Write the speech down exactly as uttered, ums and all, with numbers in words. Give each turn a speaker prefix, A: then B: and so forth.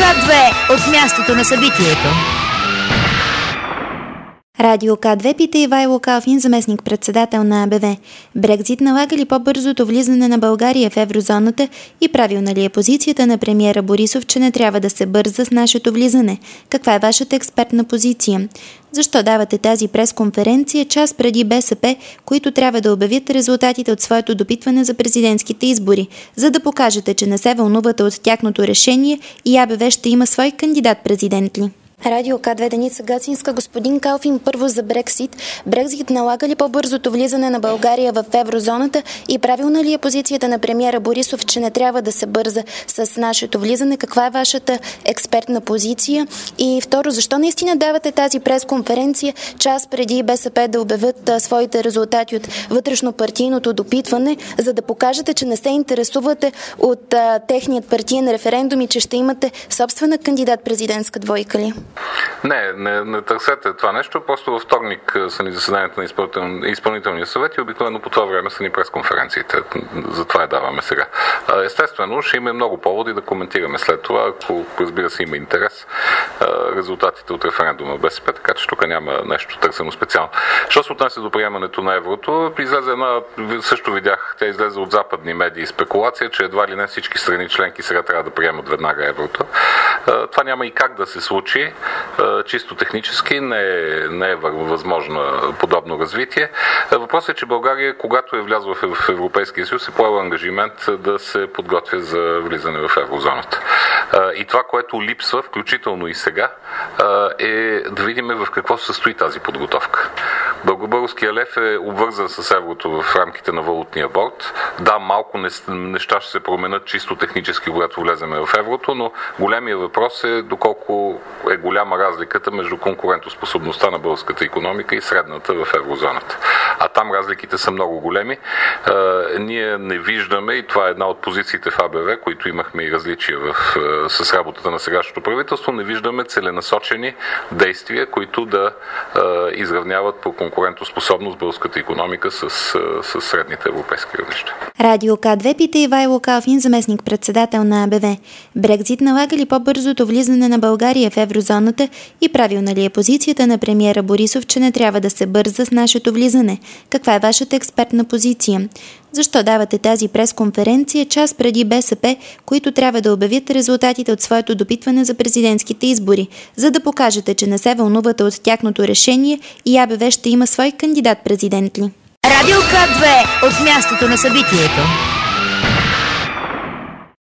A: К две от мястото на събитието.
B: Радио К две пита Ивайло Калфин, заместник-председател на А Б В. Брекзит налага ли по-бързото влизане на България в еврозоната и правилна ли е позицията на премиера Борисов, че не трябва да се бърза с нашето влизане? Каква е вашата експертна позиция? Защо давате тази пресконференция час преди Б С П, които трябва да обявят резултатите от своето допитване за президентските избори, за да покажете, че не се вълнувате от тяхното решение и А Б В ще има свой кандидат-президент ли?
C: Радио К две, Деница Гацинска. Господин Калфин, първо за Брексит. Брекзит налага ли по-бързото влизане на България в еврозоната и правилна ли е позицията на премиера Борисов, че не трябва да се бърза с нашето влизане? Каква е вашата експертна позиция? И второ, защо наистина давате тази пресконференция час преди Б С П да обявят а, своите резултати от вътрешно-партийното допитване, за да покажете, че не се интересувате от а, техният партиен референдум и че ще имате собствена кандидат-президентска двойка ли?
D: Не, не, не търсете това нещо. Просто във вторник са ни заседанията на изпълнител... изпълнителния съвет и обикновено по това време са ни пресконференциите. Затова я даваме сега. Естествено, ще има много поводи да коментираме след това, ако разбира се има интерес, резултатите от референдума в Б С П, така че тук няма нещо търсено специално. Що се отнася до приемането на еврото, излезе една, също видях, тя излезе от западни медии спекулация, че едва ли не всички страни членки сега трябва да приемат веднага еврото. Това няма и как да се случи. Чисто технически не е, не е възможно подобно развитие. Въпросът е, че България, когато е влязла в Европейския съюз, е поела ангажимент да се подготвя за влизане в еврозоната. И това, което липсва, включително и сега, е да видим в какво се състои тази подготовка. Българския лев е обвързан с еврото в рамките на валутния борд. Да, малко неща ще се променят чисто технически, когато влеземе в еврото, но големия въпрос е доколко е голяма разликата между конкурентоспособността на българската икономика и средната в еврозоната. А там разликите са много големи. А, ние не виждаме, и това е една от позициите в А Б В, които имахме и различия в, с работата на сегашното правителство, не виждаме целенасочени действия, които да а, изравняват по конкурентоспособност българската икономика с, с средните европейски равнища.
B: Радио К две пита Ивайло Калфин, заместник-председател на А Б В. Брекзит налага ли по-бързото влизане на България в еврозоната и правилна ли е позицията на премиера Борисов, че не трябва да се бърза с нашето влизане? Каква е вашата експертна позиция? Защо давате тази пресконференция час преди Б С П, които трябва да обявят резултатите от своето допитване за президентските избори, за да покажете, че не се вълнувате от тяхното решение и А Б В ще има свой кандидат-президент ли?
A: Радио К две от мястото на събитието.